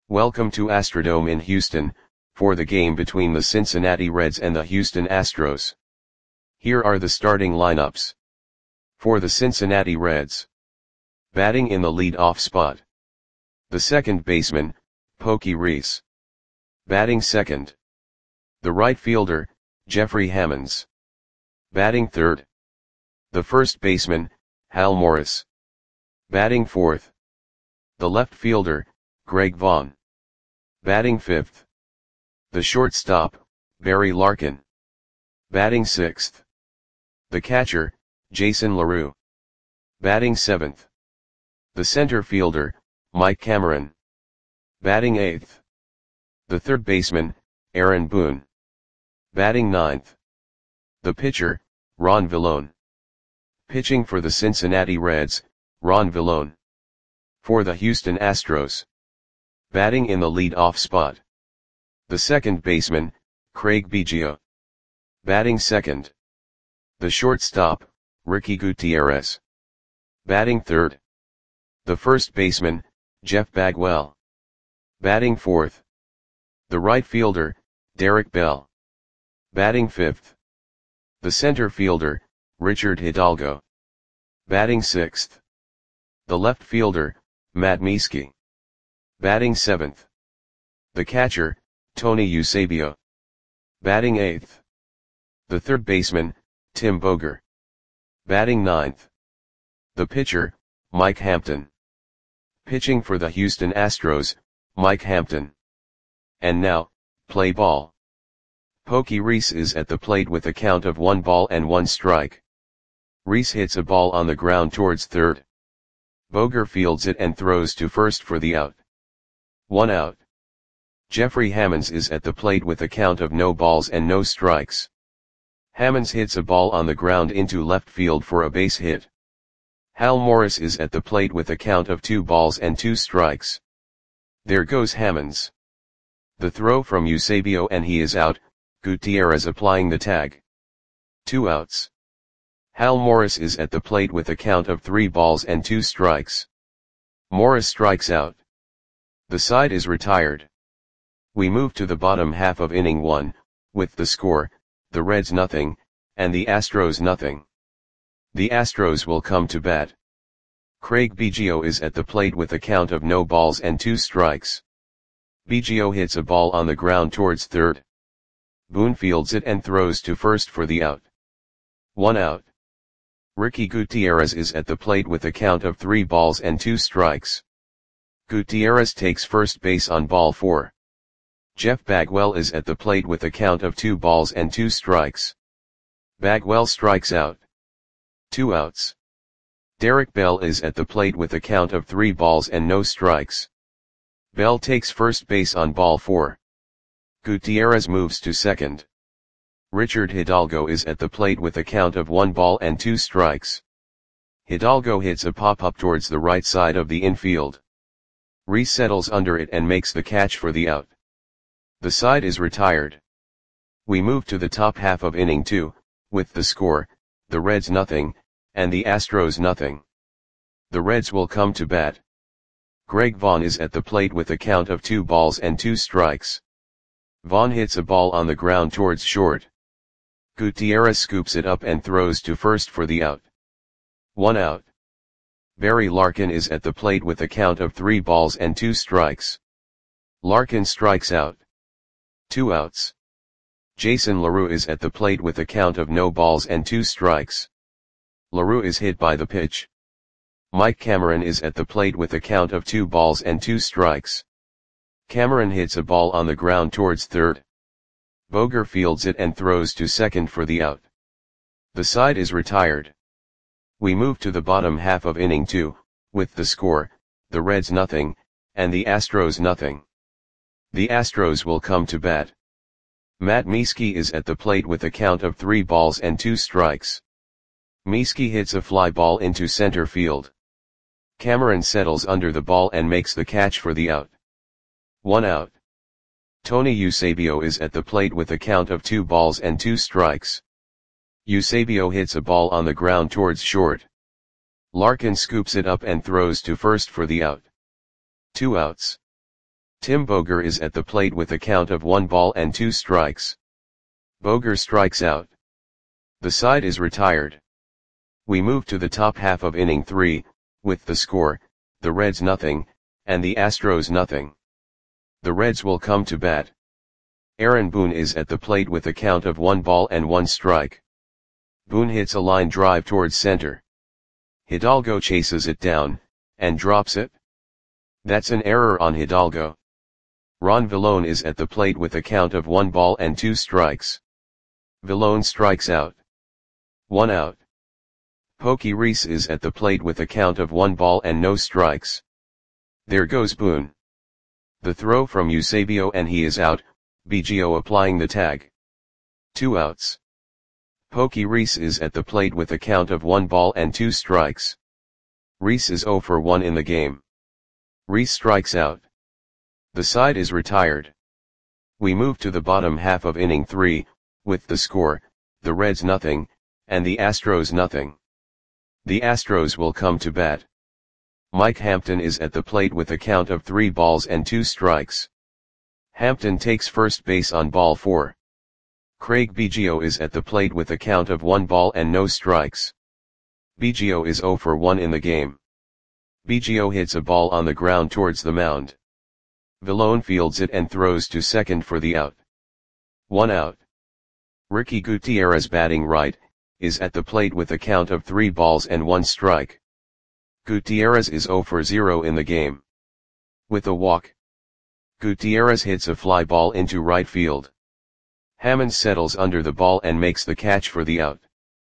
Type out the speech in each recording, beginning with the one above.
Welcome to Astrodome in Houston, for the game between the Cincinnati Reds and the Houston Astros. Here are the starting lineups. For the Cincinnati Reds. Batting in the lead-off spot. The second baseman, Pokey Reese. Batting second. The right fielder, Jeffrey Hammonds. Batting third. The first baseman, Hal Morris. Batting fourth. The left fielder, Greg Vaughn. Batting fifth. The shortstop, Barry Larkin. Batting sixth. The catcher, Jason LaRue. Batting seventh. The center fielder, Mike Cameron. Batting eighth. The third baseman, Aaron Boone. Batting ninth. The pitcher, Ron Villone. Pitching for the Cincinnati Reds, Ron Villone. For the Houston Astros. Batting in the lead-off spot. The second baseman, Craig Biggio. Batting second. The shortstop, Ricky Gutierrez. Batting third. The first baseman, Jeff Bagwell. Batting fourth. The right fielder, Derek Bell. Batting fifth. The center fielder, Richard Hidalgo. Batting sixth. The left fielder, Matt Mieske. Batting seventh. The catcher, Tony Eusebio. Batting eighth. The third baseman, Tim Boger. Batting ninth. The pitcher, Mike Hampton. Pitching for the Houston Astros, Mike Hampton. And now, play ball. Pokey Reese is at the plate with a count of 1-1 Reese hits a ball on the ground towards third. Boger fields it and throws to first for the out. 1 out. Jeffrey Hammonds is at the plate with a count of no balls and no strikes. Hammonds hits a ball on the ground into left field for a base hit. Hal Morris is at the plate with a count of 2 balls and 2 strikes. There goes Hammonds. The throw from Eusebio and he is out, Gutierrez applying the tag. 2 outs. Hal Morris is at the plate with a count of 3 balls and 2 strikes. Morris strikes out. The side is retired. We move to the bottom half of inning 1, with the score, the Reds nothing, and the Astros nothing. The Astros will come to bat. Craig Biggio is at the plate with a count of no balls and 2 strikes. Biggio hits a ball on the ground towards third. Boone fields it and throws to first for the out. 1 out. Ricky Gutierrez is at the plate with a count of 3 balls and 2 strikes. Gutierrez takes first base on ball 4. Jeff Bagwell is at the plate with a count of 2 balls and 2 strikes. Bagwell strikes out. 2 outs. Derek Bell is at the plate with a count of 3 balls and no strikes. Bell takes first base on ball 4. Gutierrez moves to second. Richard Hidalgo is at the plate with a count of 1 ball and 2 strikes. Hidalgo hits a pop-up towards the right side of the infield. Reese settles under it and makes the catch for the out. The side is retired. We move to the top half of inning 2, with the score, the Reds nothing, and the Astros nothing. The Reds will come to bat. Greg Vaughn is at the plate with a count of 2 balls and 2 strikes. Vaughn hits a ball on the ground towards short. Gutierrez scoops it up and throws to first for the out. 1 out. Barry Larkin is at the plate with a count of 3 balls and 2 strikes. Larkin strikes out. 2 outs. Jason LaRue is at the plate with a count of no balls and 2 strikes. LaRue is hit by the pitch. Mike Cameron is at the plate with a count of 2 balls and 2 strikes. Cameron hits a ball on the ground towards third. Boger fields it and throws to second for the out. The side is retired. We move to the bottom half of inning 2, with the score, the Reds nothing, and the Astros nothing. The Astros will come to bat. Matt Mieske is at the plate with a count of 3 balls and 2 strikes. Mieske hits a fly ball into center field. Cameron settles under the ball and makes the catch for the out. 1 out. Tony Eusebio is at the plate with a count of 2 balls and 2 strikes. Eusebio hits a ball on the ground towards short. Larkin scoops it up and throws to first for the out. 2 outs. Tim Boger is at the plate with a count of 1 ball and 2 strikes. Boger strikes out. The side is retired. We move to the top half of inning 3, with the score, the Reds nothing, and the Astros nothing. The Reds will come to bat. Aaron Boone is at the plate with a count of 1 ball and 1 strike. Boone hits a line drive towards center. Hidalgo chases it down, and drops it. That's an error on Hidalgo. Ron Villone is at the plate with a count of 1 ball and 2 strikes. Villone strikes out. 1 out. Pokey Reese is at the plate with a count of 1 ball and no strikes. There goes Boone. The throw from Eusebio and he is out, Biggio applying the tag. 2 outs. Pokey Reese is at the plate with a count of 1 ball and 2 strikes. Reese is 0 for 1 in the game. Reese strikes out. The side is retired. We move to the bottom half of inning 3, with the score, the Reds nothing, and the Astros nothing. The Astros will come to bat. Mike Hampton is at the plate with a count of 3 balls and 2 strikes. Hampton takes first base on ball 4. Craig Biggio is at the plate with a count of 1 ball and no strikes. Biggio is 0 for 1 in the game. Biggio hits a ball on the ground towards the mound. Villone fields it and throws to second for the out. 1 out. Ricky Gutierrez, batting right, is at the plate with a count of 3 balls and 1 strike. Gutierrez is 0 for 0 in the game. With a walk, Gutierrez hits a fly ball into right field. Hammond settles under the ball and makes the catch for the out.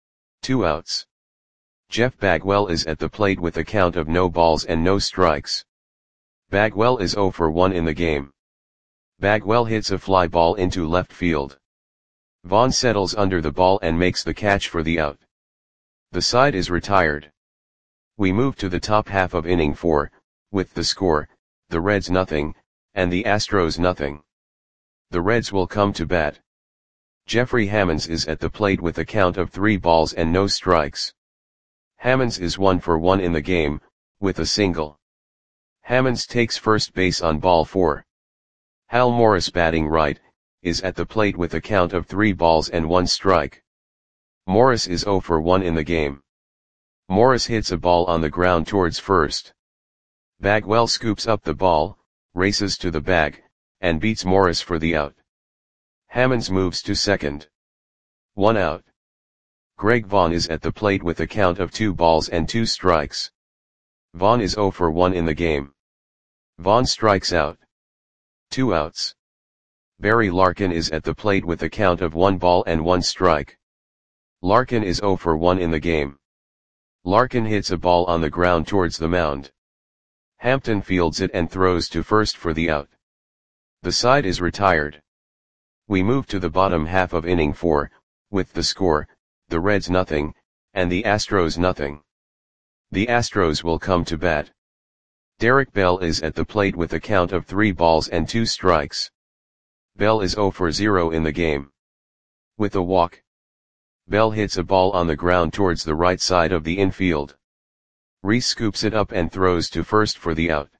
2 outs. Jeff Bagwell is at the plate with a count of no balls and no strikes. Bagwell is 0 for 1 in the game. Bagwell hits a fly ball into left field. Vaughn settles under the ball and makes the catch for the out. The side is retired. We move to the top half of inning 4, with the score, the Reds nothing, and the Astros nothing. The Reds will come to bat. Jeffrey Hammonds is at the plate with a count of 3 balls and no strikes. Hammonds is 1 for 1 in the game, with a single. Hammonds takes first base on ball 4. Hal Morris, batting right, is at the plate with a count of 3 balls and 1 strike. Morris is 0 for 1 in the game. Morris hits a ball on the ground towards first. Bagwell scoops up the ball, races to the bag, and beats Morris for the out. Hammonds moves to second. 1 out. Greg Vaughn is at the plate with a count of 2 balls and 2 strikes. Vaughn is 0 for 1 in the game. Vaughn strikes out. 2 outs. Barry Larkin is at the plate with a count of 1 ball and 1 strike. Larkin is 0 for 1 in the game. Larkin hits a ball on the ground towards the mound. Hampton fields it and throws to first for the out. The side is retired. We move to the bottom half of inning 4, with the score, the Reds nothing, and the Astros nothing. The Astros will come to bat. Derek Bell is at the plate with a count of 3 balls and 2 strikes. Bell is 0 for 0 in the game. With a walk, Bell hits a ball on the ground towards the right side of the infield. Reese scoops it up and throws to first for the out.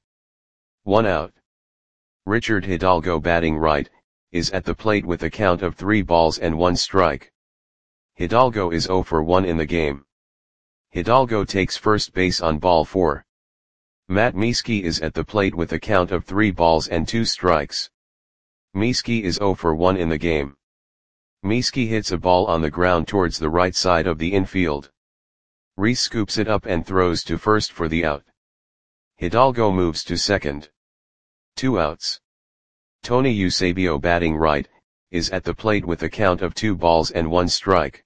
1 out. Richard Hidalgo, batting right, is at the plate with a count of 3 balls and 1 strike. Hidalgo is 0 for 1 in the game. Hidalgo takes first base on ball 4. Matt Mieske is at the plate with a count of 3 balls and 2 strikes. Mieske is 0 for 1 in the game. Mieske hits a ball on the ground towards the right side of the infield. Reese scoops it up and throws to first for the out. Hidalgo moves to second. 2 outs. Tony Eusebio, batting right, is at the plate with a count of 2 balls and 1 strike.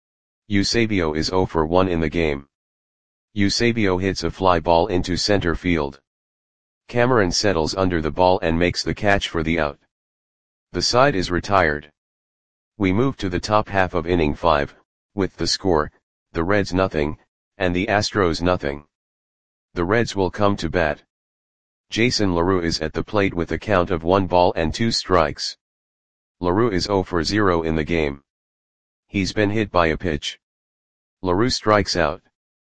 Eusebio is 0 for 1 in the game. Eusebio hits a fly ball into center field. Cameron settles under the ball and makes the catch for the out. The side is retired. We move to the top half of inning 5, with the score, the Reds nothing, and the Astros nothing. The Reds will come to bat. Jason LaRue is at the plate with a count of 1 ball and 2 strikes. LaRue is 0 for 0 in the game. He's been hit by a pitch. LaRue strikes out.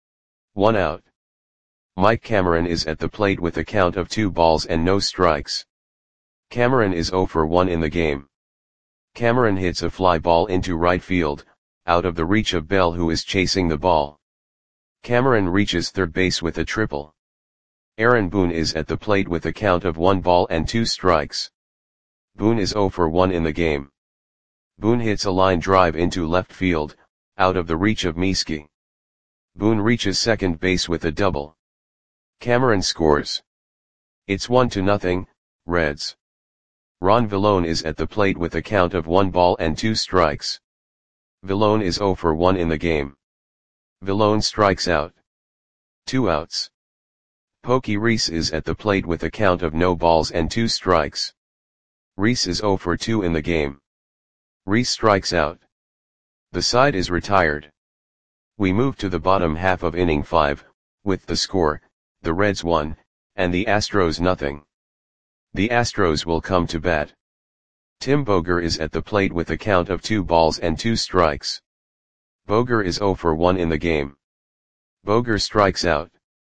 1 out. Mike Cameron is at the plate with a count of 2 balls and no strikes. Cameron is 0 for 1 in the game. Cameron hits a fly ball into right field, out of the reach of Bell, who is chasing the ball. Cameron reaches third base with a triple. Aaron Boone is at the plate with a count of 1 ball and 2 strikes. Boone is 0 for 1 in the game. Boone hits a line drive into left field, out of the reach of Mieske. Boone reaches second base with a double. Cameron scores. It's 1-0, Reds. Ron Villone is at the plate with a count of 1 ball and 2 strikes. Villone is 0 for 1 in the game. Villone strikes out. 2 outs. Pokey Reese is at the plate with a count of no balls and 2 strikes. Reese is 0 for 2 in the game. Reese strikes out. The side is retired. We move to the bottom half of inning 5, with the score, the Reds 1, and the Astros 0. The Astros will come to bat. Tim Boger is at the plate with a count of 2 balls and 2 strikes. Boger is 0 for 1 in the game. Boger strikes out.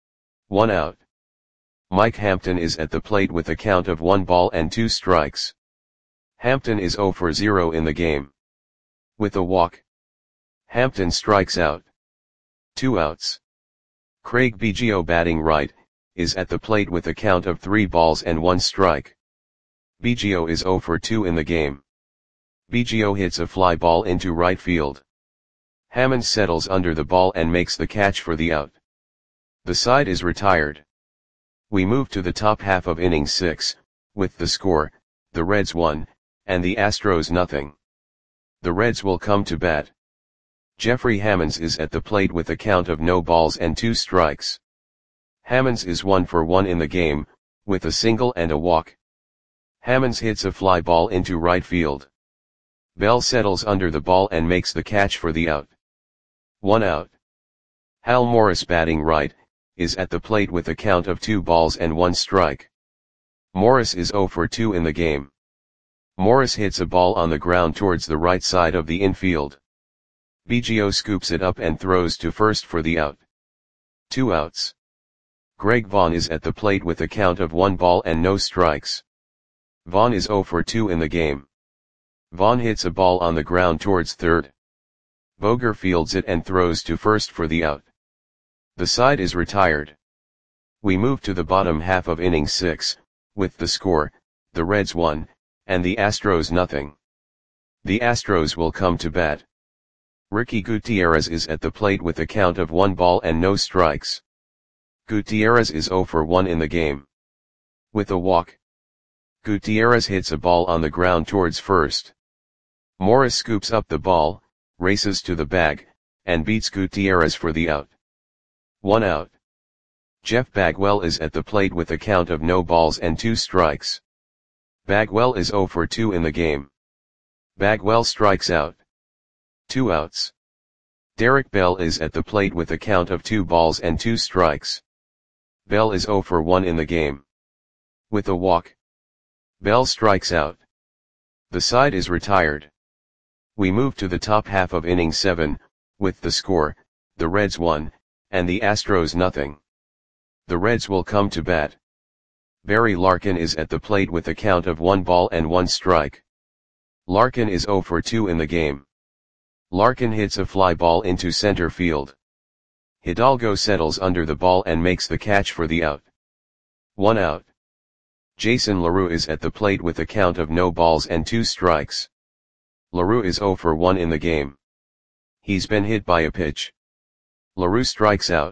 1 out. Mike Hampton is at the plate with a count of 1 ball and 2 strikes. Hampton is 0 for 0 in the game. With a walk. Hampton strikes out. 2 outs. Craig Biggio, batting right, is at the plate with a count of 3 balls and 1 strike. Biggio is 0 for 2 in the game. Biggio hits a fly ball into right field. Hammond settles under the ball and makes the catch for the out. The side is retired. We move to the top half of inning 6, with the score, the Reds 1, and the Astros 0. The Reds will come to bat. Jeffrey Hammonds is at the plate with a count of no balls and 2 strikes. Hammonds is 1 for 1 in the game, with a single and a walk. Hammonds hits a fly ball into right field. Bell settles under the ball and makes the catch for the out. 1 out. Hal Morris, batting right, is at the plate with a count of 2 balls and 1 strike. Morris is 0 for 2 in the game. Morris hits a ball on the ground towards the right side of the infield. Biggio scoops it up and throws to first for the out. 2 outs. Greg Vaughn is at the plate with a count of 1 ball and no strikes. Vaughn is 0 for 2 in the game. Vaughn hits a ball on the ground towards third. Boger fields it and throws to first for the out. The side is retired. We move to the bottom half of inning 6, with the score, the Reds 1, and the Astros 0. The Astros will come to bat. Ricky Gutierrez is at the plate with a count of 1 ball and no strikes. Gutierrez is 0 for 1 in the game. With a walk. Gutierrez hits a ball on the ground towards first. Morris scoops up the ball, races to the bag, and beats Gutierrez for the out. 1 out. Jeff Bagwell is at the plate with a count of no balls and 2 strikes. Bagwell is 0 for 2 in the game. Bagwell strikes out. 2 outs. Derek Bell is at the plate with a count of 2 balls and 2 strikes. Bell is 0 for 1 in the game. With a walk. Bell strikes out. The side is retired. We move to the top half of inning 7, with the score, the Reds 1, and the Astros 0. The Reds will come to bat. Barry Larkin is at the plate with a count of 1 ball and 1 strike. Larkin is 0 for 2 in the game. Larkin hits a fly ball into center field. Hidalgo settles under the ball and makes the catch for the out. 1 out. Jason LaRue is at the plate with a count of no balls and 2 strikes. LaRue is 0 for 1 in the game. He's been hit by a pitch. LaRue strikes out.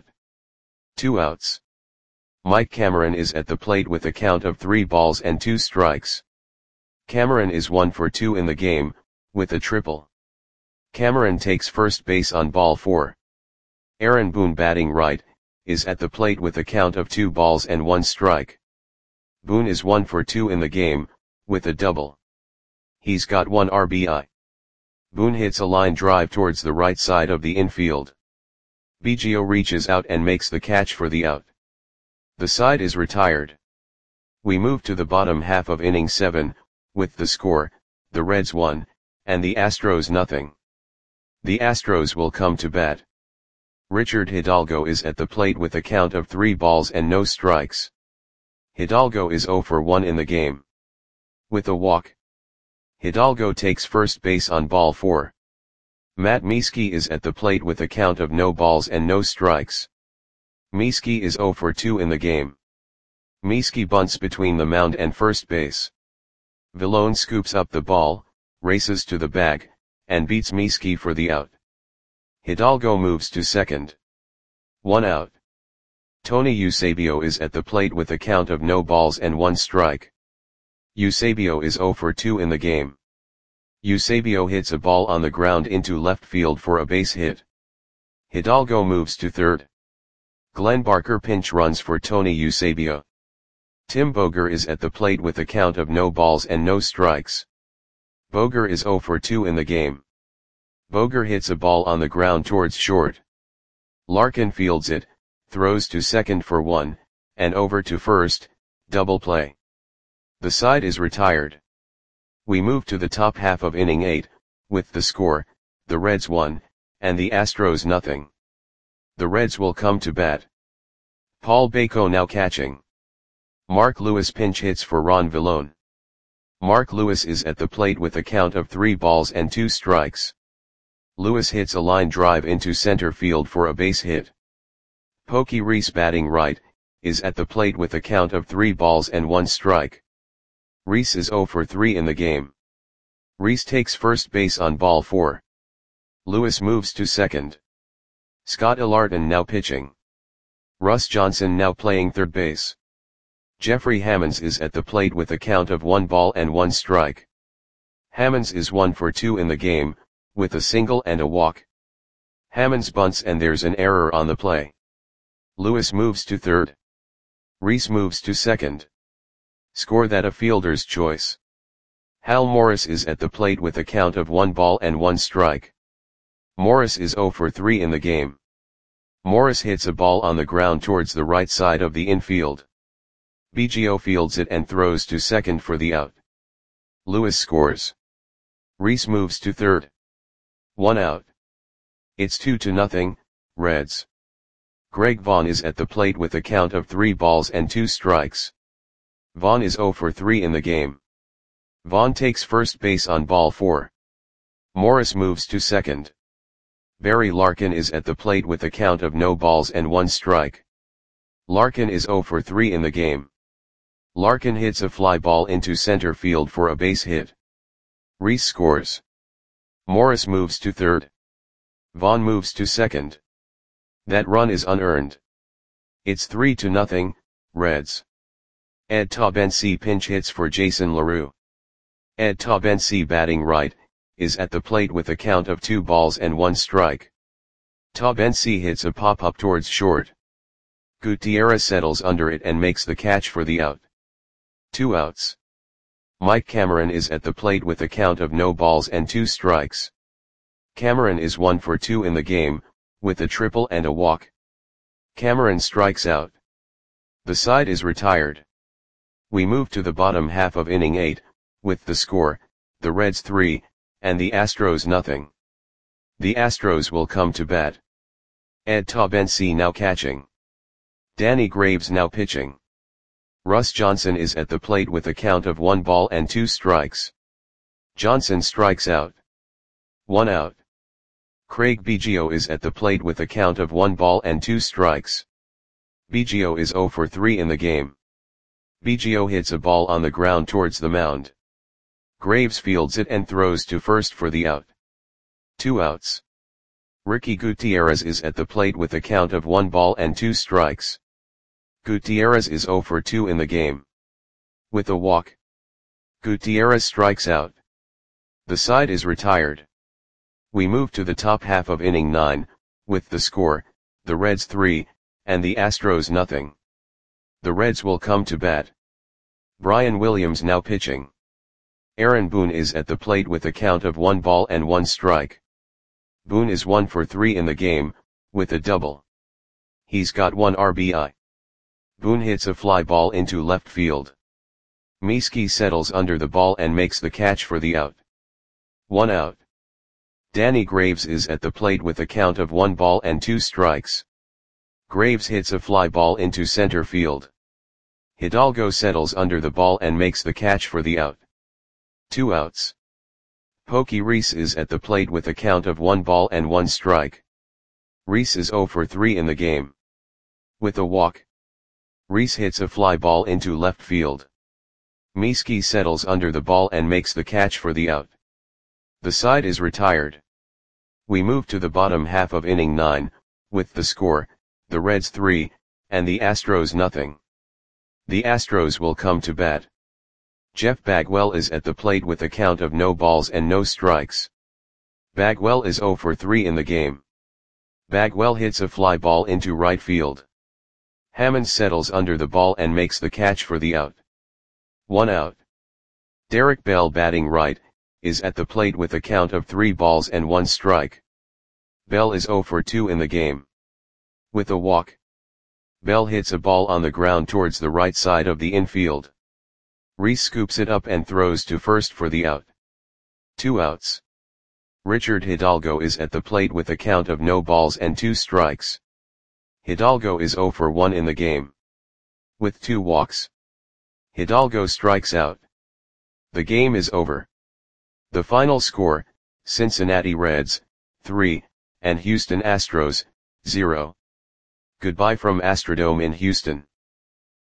2 outs. Mike Cameron is at the plate with a count of 3 balls and 2 strikes. Cameron is 1 for 2 in the game, with a triple. Cameron takes first base on ball 4. Aaron Boone, batting right, is at the plate with a count of 2 balls and 1 strike. Boone is 1 for 2 in the game, with a double. He's got 1 RBI. Boone hits a line drive towards the right side of the infield. Biggio reaches out and makes the catch for the out. The side is retired. We move to the bottom half of inning 7, with the score, the Reds 1, and the Astros 0. The Astros will come to bat. Richard Hidalgo is at the plate with a count of 3 balls and no strikes. Hidalgo is 0 for 1 in the game. With a walk, Hidalgo takes first base on ball 4. Matt Mieske is at the plate with a count of no balls and no strikes. Mieske is 0 for 2 in the game. Mieske bunts between the mound and first base. Villone scoops up the ball, races to the bag, and beats Mieske for the out. Hidalgo moves to second. 1 out. Tony Eusebio is at the plate with a count of no balls and 1 strike. Eusebio is 0 for 2 in the game. Eusebio hits a ball on the ground into left field for a base hit. Hidalgo moves to third. Glenn Barker pinch runs for Tony Eusebio. Tim Boger is at the plate with a count of no balls and no strikes. Boger is 0 for 2 in the game. Boger hits a ball on the ground towards short. Larkin fields it, throws to second for 1, and over to first, double play. The side is retired. We move to the top half of inning 8, with the score, the Reds 1, and the Astros nothing. The Reds will come to bat. Paul Bako now catching. Mark Lewis pinch hits for Ron Villone. Mark Lewis is at the plate with a count of 3 balls and 2 strikes. Lewis hits a line drive into center field for a base hit. Pokey Reese batting right, is at the plate with a count of 3 balls and 1 strike. Reese is 0 for 3 in the game. Reese takes first base on ball 4. Lewis moves to second. Scott Ilarton now pitching. Russ Johnson now playing third base. Jeffrey Hammonds is at the plate with a count of 1 ball and 1 strike. Hammonds is 1 for 2 in the game, with a single and a walk. Hammonds bunts and there's an error on the play. Lewis moves to third. Reese moves to second. Score that a fielder's choice. Hal Morris is at the plate with a count of 1 ball and 1 strike. Morris is 0 for 3 in the game. Morris hits a ball on the ground towards the right side of the infield. Biggio fields it and throws to second for the out. Lewis scores. Reese moves to third. 1 out. It's 2-0, Reds. Greg Vaughn is at the plate with a count of 3 balls and 2 strikes. Vaughn is 0 for 3 in the game. Vaughn takes first base on ball 4. Morris moves to second. Barry Larkin is at the plate with a count of no balls and 1 strike. Larkin is 0 for 3 in the game. Larkin hits a fly ball into center field for a base hit. Reese scores. Morris moves to third. Vaughn moves to second. That run is unearned. It's 3-0, Reds. Ed Taubensee pinch hits for Jason LaRue. Ed Taubensee batting right, is at the plate with a count of 2 balls and 1 strike. Taubensee hits a pop-up towards short. Gutierrez settles under it and makes the catch for the out. 2 outs. Mike Cameron is at the plate with a count of no balls and 2 strikes. Cameron is 1 for 2 in the game, with a triple and a walk. Cameron strikes out. The side is retired. We move to the bottom half of inning 8, with the score, the Reds 3, and the Astros nothing. The Astros will come to bat. Ed Taubensee now catching. Danny Graves now pitching. Russ Johnson is at the plate with a count of 1 ball and 2 strikes. Johnson strikes out. 1 out. Craig Biggio is at the plate with a count of 1 ball and 2 strikes. Biggio is 0 for 3 in the game. Biggio hits a ball on the ground towards the mound. Graves fields it and throws to first for the out. 2 outs. Ricky Gutierrez is at the plate with a count of 1 ball and 2 strikes. Gutierrez is 0 for 2 in the game. With a walk, Gutierrez strikes out. The side is retired. We move to the top half of inning 9, with the score, the Reds 3, and the Astros nothing. The Reds will come to bat. Brian Williams now pitching. Aaron Boone is at the plate with a count of 1 ball and 1 strike. Boone is 1 for 3 in the game, with a double. He's got 1 RBI. Boone hits a fly ball into left field. Mieske settles under the ball and makes the catch for the out. 1 out. Danny Graves is at the plate with a count of 1 ball and 2 strikes. Graves hits a fly ball into center field. Hidalgo settles under the ball and makes the catch for the out. 2 outs. Pokey Reese is at the plate with a count of 1 ball and 1 strike. Reese is 0 for 3 in the game. With a walk, Reese hits a fly ball into left field. Mieske settles under the ball and makes the catch for the out. The side is retired. We move to the bottom half of inning 9, with the score, the Reds 3, and the Astros nothing. The Astros will come to bat. Jeff Bagwell is at the plate with a count of no balls and no strikes. Bagwell is 0 for 3 in the game. Bagwell hits a fly ball into right field. Hammond settles under the ball and makes the catch for the out. 1 out. Derek Bell, batting right, is at the plate with a count of 3 balls and 1 strike. Bell is 0 for 2 in the game. With a walk, Bell hits a ball on the ground towards the right side of the infield. Reese scoops it up and throws to first for the out. 2 outs. Richard Hidalgo is at the plate with a count of no balls and 2 strikes. Hidalgo is 0 for 1 in the game. With 2 walks, Hidalgo strikes out. The game is over. The final score, Cincinnati Reds, 3, and Houston Astros, 0. Goodbye from Astrodome in Houston.